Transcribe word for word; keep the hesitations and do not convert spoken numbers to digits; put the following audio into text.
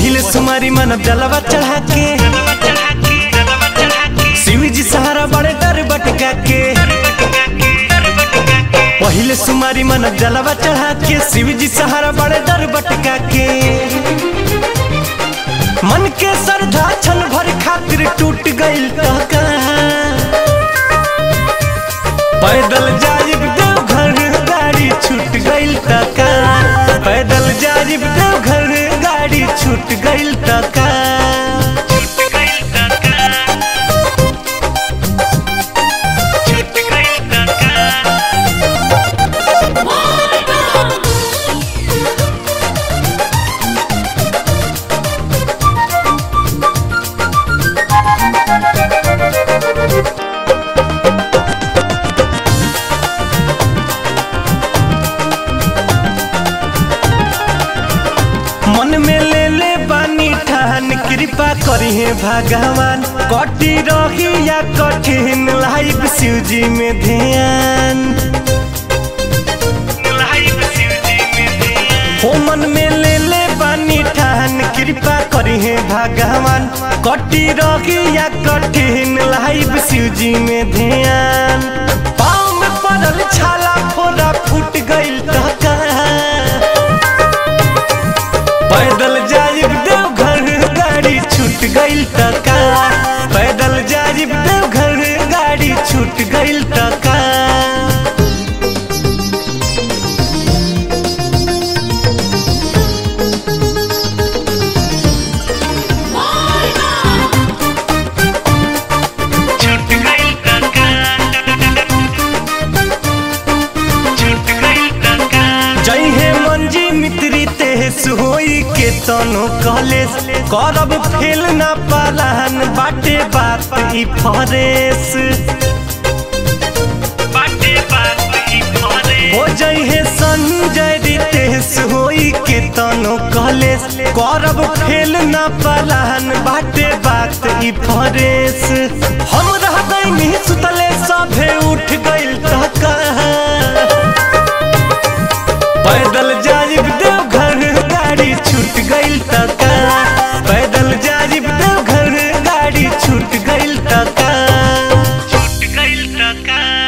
पहिले सुमारी मन जलवा चढ़ा के शिव जी सहारा बड़े डर बटका के पहिले सुमारी मन जलवा चढ़ा के शिव जी सहारा बड़े डर बटका के मन के श्रद्धा छन भर खातिर टूट गइल त कहां पैदल जाइब देवघर गाड़ी छूट गइल त कहां पैदल जाइब देवघर गाड़ी छूट गइल त कहां मन में ले ले बानी ठान कृपा करी है भगवान कटी रही या कठिन लाइफ शिव जी में ध्यान हो मन में ले ले बानी ठान कृपा करी है भगवान कटी रही या कठिन लाइफ शिव जी में ध्यान पाँव में पड़ल छाला फोड़ा फूट गइल त कहां पैदल जाइब देवघर गाड़ी छूट गइल त कहां पैदल जाइब देवघर गाड़ी छूट गइल त कहां जय हे मंजी मित्री तेस होई के तनो कॉलेज करब फेल ना पालान बाटे बात ई फरेस बाटे बात ई फरेस हो जय हे संजय रितेश होई के तनो कॉलेज करब फेल ना पालान बाटे बात ई फरेस हम रह गइनी सुतले सभे उठ गइल त कहां पैदल जाइब देवघर गाड़ी छूट गइल त कहां पैदल जाइब देवघर गाड़ी छूट गइल त कहां छूट गइल त कहां।